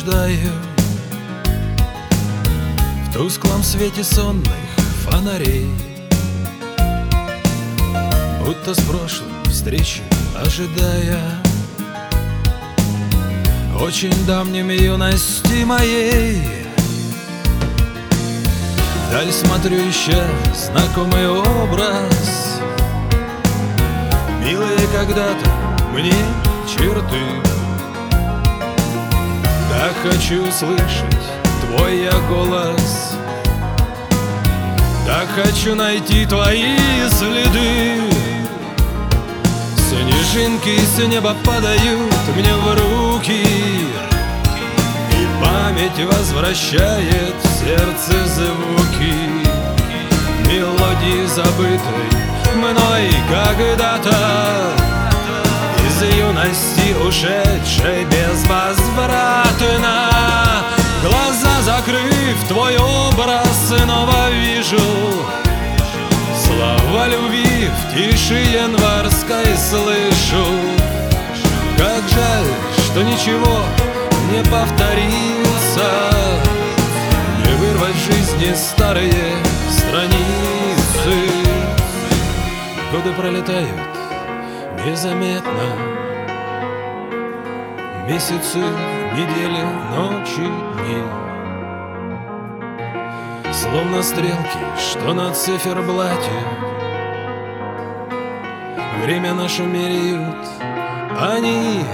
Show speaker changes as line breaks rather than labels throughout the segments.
блуждаю в тусклом свете сонных фонарей, будто с прошлой встречи ожидая очень давнем юности моей. Вдаль смотрю, ища знакомый образ, милые когда-то мне черты. Да хочу слышать твой я голос, да хочу найти твои следы. Снежинки с неба падают мне в руки, и память возвращает в сердце звуки мелодии, забытой мной когда-то, из юности ушедшей безвозвратно. Глаза закрыв, твой образ снова вижу, слова любви в тиши январской слышу. Как жаль, что ничего не повторится, не вырвать в жизни старые страницы. Годы пролетают незаметно, месяцы, недели, ночи, дни, словно стрелки, что на циферблате время наше меряют они.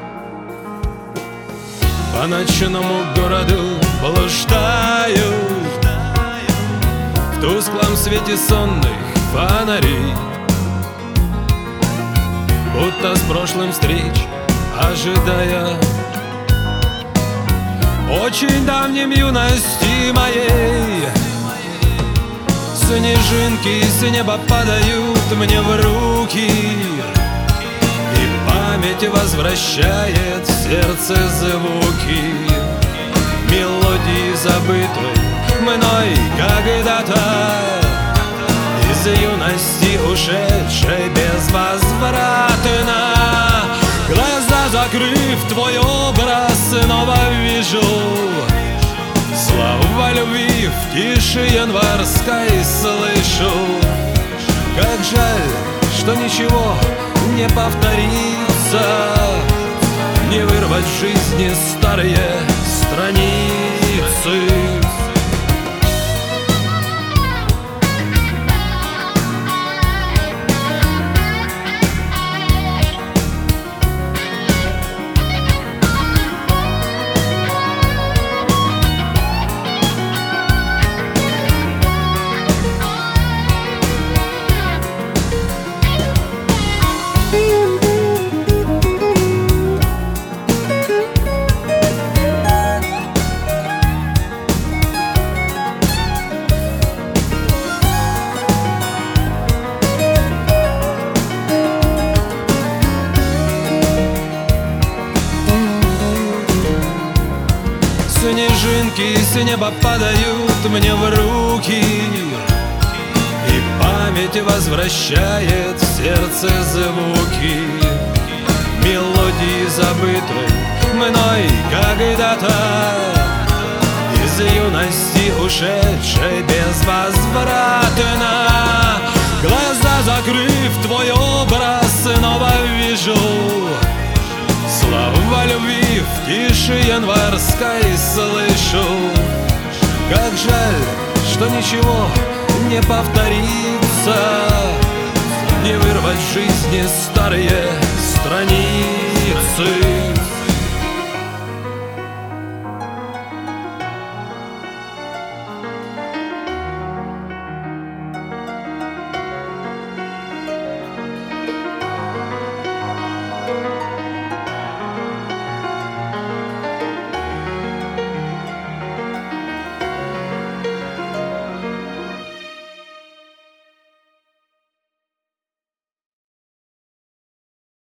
По ночному городу блуждаю в тусклом свете сонных фонарей, будто с прошлым встреч ожидая очень давнем юности моей. Снежинки с неба падают мне в руки, и память возвращает в сердце звуки мелодии, забытой мной когда-то, из юности ушедшей безвозвратно. Глаза закрыв, твой образ снова вижу, слова любви в тиши январской слышу. Как жаль, что ничего не повторится, не вырвать в жизни старые страницы. Снежинки с неба падают мне в руки, и память возвращает в сердце звуки мелодии, забытой мной когда-то, из юности ушедшей безвозвратно. Глаза закрыв, твой образ снова вижу, слова любви в тиши январской слышу. Как жаль, что ничего не повторится, не вырвать в жизни старые страницы.